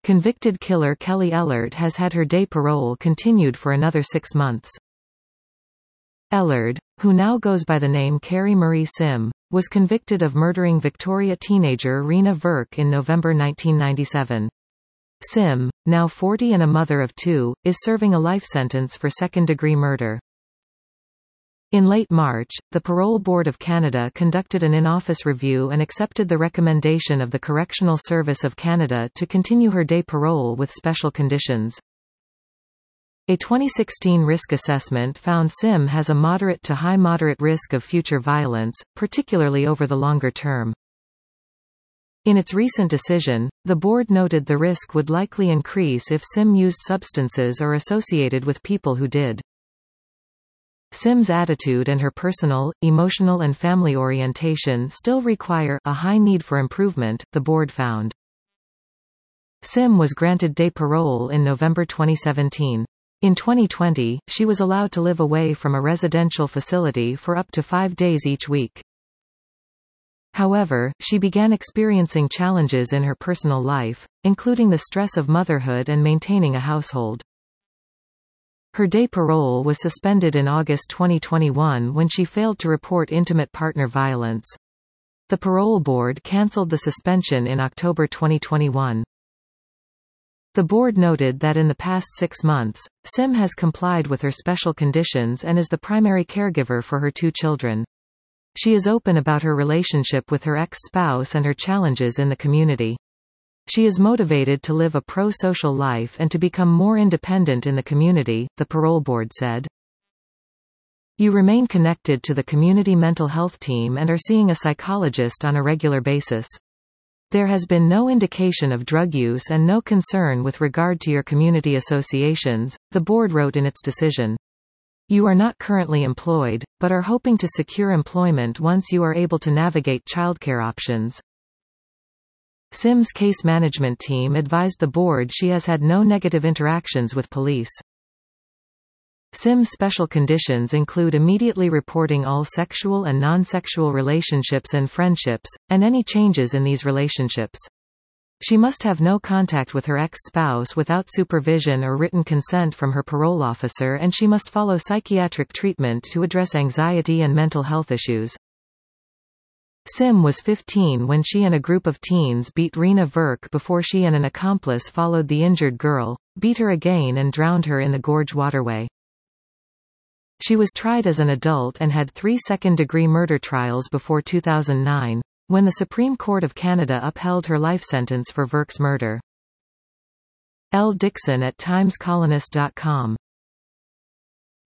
Convicted killer Kelly Ellard has had her day parole continued for another 6 months. Ellard, who now goes by the name Carrie Marie Sim, was convicted of murdering Victoria teenager Rena Verk in November 1997. Sim, now 40 and a mother of 2, is serving a life sentence for second-degree murder. In late March, the Parole Board of Canada conducted an in-office review and accepted the recommendation of the Correctional Service of Canada to continue her day parole with special conditions. A 2016 risk assessment found Sim has a moderate to high moderate risk of future violence, particularly over the longer term. In its recent decision, the board noted the risk would likely increase if Sim used substances or associated with people who did. Sim's attitude and her personal, emotional and family orientation still require a high need for improvement, the board found. Sim was granted day parole in November 2017. In 2020, she was allowed to live away from a residential facility for up to 5 days each week. However, she began experiencing challenges in her personal life, including the stress of motherhood and maintaining a household. Her day parole was suspended in August 2021 when she failed to report intimate partner violence. The parole board cancelled the suspension in October 2021. The board noted that in the past 6 months, Sim has complied with her special conditions and is the primary caregiver for her 2 children. She is open about her relationship with her ex-spouse and her challenges in the community. She is motivated to live a pro-social life and to become more independent in the community, the parole board said. You remain connected to the community mental health team and are seeing a psychologist on a regular basis. There has been no indication of drug use and no concern with regard to your community associations, the board wrote in its decision. You are not currently employed, but are hoping to secure employment once you are able to navigate childcare options. Sim's case management team advised the board she has had no negative interactions with police. Sim's special conditions include immediately reporting all sexual and non-sexual relationships and friendships, and any changes in these relationships. She must have no contact with her ex-spouse without supervision or written consent from her parole officer, and she must follow psychiatric treatment to address anxiety and mental health issues. Sim was 15 when she and a group of teens beat Rena Verk before she and an accomplice followed the injured girl, beat her again and drowned her in the Gorge waterway. She was tried as an adult and had 3 second-degree murder trials before 2009, when the Supreme Court of Canada upheld her life sentence for Verk's murder. L. Dixon at TimesColonist.com